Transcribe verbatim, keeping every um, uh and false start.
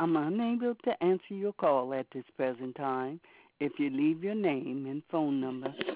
I'm unable to answer your call at this present time. If you leave your name and phone number